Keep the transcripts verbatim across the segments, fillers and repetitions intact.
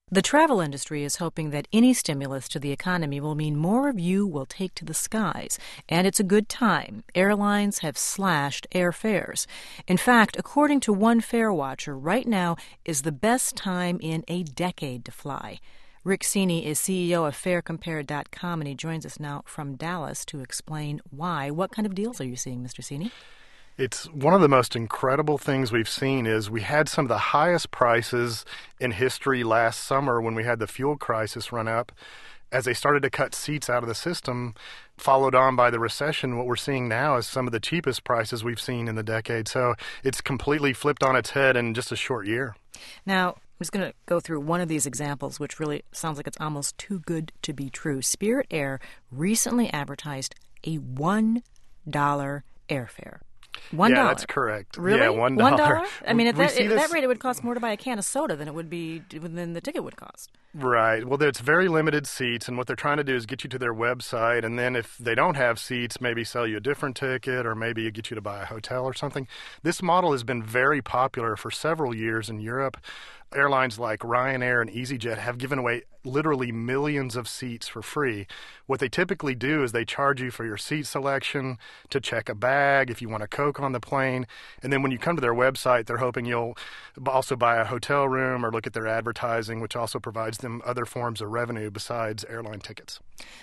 The travel industry is hoping that any stimulus to the economy will mean more of you will take to the skies. And it's a good time. Airlines have slashed airfares. In fact, according to one fare watcher, right now is the best time in a decade to fly. Rick Cini is C E O of fare compare dot com, and he joins us now from Dallas to explain why. What kind of deals are you seeing, Mister Cini? It's one of the most incredible things we've seen is we had some of the highest prices in history last summer when we had the fuel crisis run up. As they started to cut seats out of the system, followed on by the recession, what we're seeing now is some of the cheapest prices we've seen in the decade. So it's completely flipped on its head in just a short year. Now, I'm just going to go through one of these examples, which really sounds like it's almost too good to be true. Spirit Air recently advertised a one dollar airfare. One dollar. Yeah, that's correct. Really? Yeah, one dollar. One dollar? I mean, at We that, see at this- that rate, it would cost more to buy a can of soda than it would be than the ticket would cost. Right. Well, it's very limited seats, and what they're trying to do is get you to their website, and then if they don't have seats, maybe sell you a different ticket, or maybe get you to buy a hotel or something. This model has been very popular for several years in Europe. Airlines like Ryanair and EasyJet have given away literally millions of seats for free. What they typically do is they charge you for your seat selection, to check a bag, if you want a Coke on the plane, and then when you come to their website, they're hoping you'll also buy a hotel room or look at their advertising, which also provides them other forms of revenue besides airline tickets.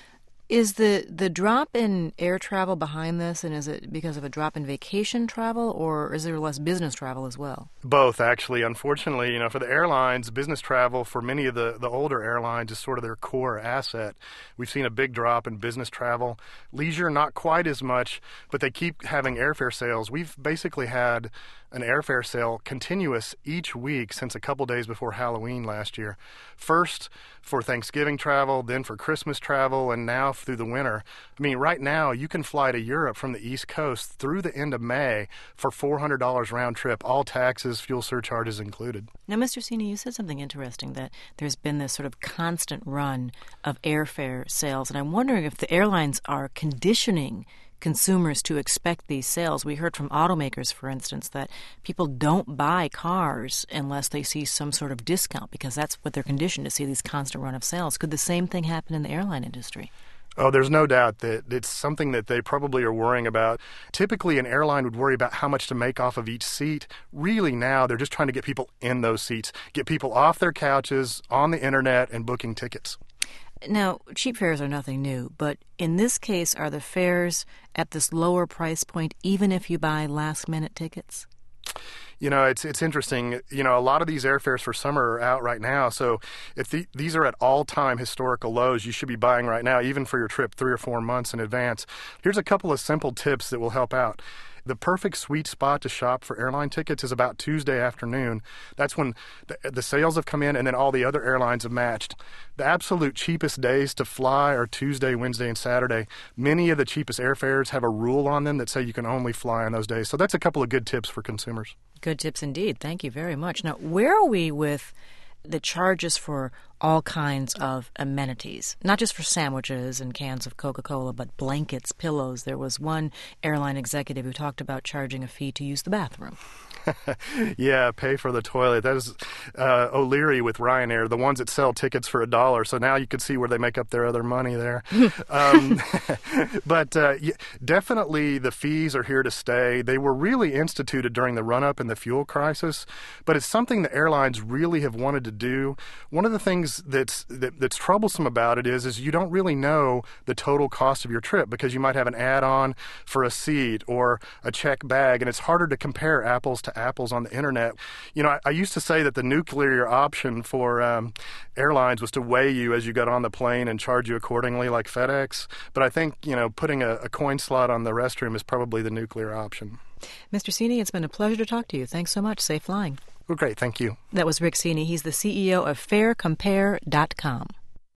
Is the, the drop in air travel behind this, and is it because of a drop in vacation travel, or is there less business travel as well? Both, actually. Unfortunately, you know, for the airlines, business travel for many of the, the older airlines is sort of their core asset. We've seen a big drop in business travel. Leisure, not quite as much, but they keep having airfare sales. We've basically had an airfare sale continuous each week since a couple days before Halloween last year. First for Thanksgiving travel, then for Christmas travel, and now through the winter. I mean, right now, you can fly to Europe from the East Coast through the end of May for four hundred dollars round trip, all taxes, fuel surcharges included. Now, Mister Cini, you said something interesting, that there's been this sort of constant run of airfare sales, and I'm wondering if the airlines are conditioning consumers to expect these sales. We heard from automakers, for instance, that people don't buy cars unless they see some sort of discount because that's what they're conditioned to see, these constant run of sales. Could the same thing happen in the airline industry? Oh, there's no doubt that it's something that they probably are worrying about. Typically, an airline would worry about how much to make off of each seat. Really now, they're just trying to get people in those seats, get people off their couches, on the internet, and booking tickets. Now, cheap fares are nothing new, but in this case, are the fares at this lower price point even if you buy last-minute tickets? You know, it's it's interesting. You know, a lot of these airfares for summer are out right now. So if the, these are at all-time historical lows, you should be buying right now, even for your trip three or four months in advance. Here's a couple of simple tips that will help out. The perfect sweet spot to shop for airline tickets is about Tuesday afternoon. That's when the, the sales have come in and then all the other airlines have matched. The absolute cheapest days to fly are Tuesday, Wednesday, and Saturday. Many of the cheapest airfares have a rule on them that say you can only fly on those days. So that's a couple of good tips for consumers. Good tips indeed. Thank you very much. Now, where are we with the charges for all kinds of amenities, not just for sandwiches and cans of Coca-Cola, but blankets, pillows? There was one airline executive who talked about charging a fee to use the bathroom. Yeah, pay for the toilet. That is uh, O'Leary with Ryanair, the ones that sell tickets for a dollar. So now you can see where they make up their other money there. um, but uh, definitely the fees are here to stay. They were really instituted during the run-up in the fuel crisis, but it's something the airlines really have wanted to do. One of the things that's that, that's troublesome about it is, is you don't really know the total cost of your trip because you might have an add-on for a seat or a check bag, and it's harder to compare apples to apples on the internet. You know, I, I used to say that the nuclear option for um, airlines was to weigh you as you got on the plane and charge you accordingly like FedEx. But I think, you know, putting a, a coin slot on the restroom is probably the nuclear option. Mister Cini, it's been a pleasure to talk to you. Thanks so much. Safe flying. Well, great. Thank you. That was Rick Cini. He's the C E O of fare compare dot com.